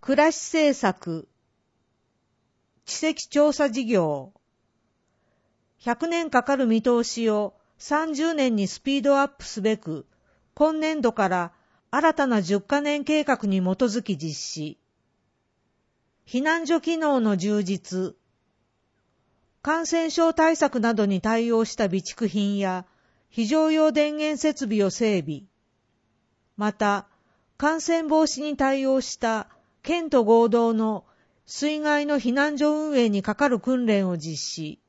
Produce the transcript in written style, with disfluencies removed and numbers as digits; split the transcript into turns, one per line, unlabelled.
暮らし政策、地籍調査事業、100年かかる見通しを30年にスピードアップすべく、今年度から新たな10カ年計画に基づき実施。避難所機能の充実、感染症対策などに対応した備蓄品や非常用電源設備を整備。また、感染防止に対応した県と合同の水害の避難所運営にかかる訓練を実施。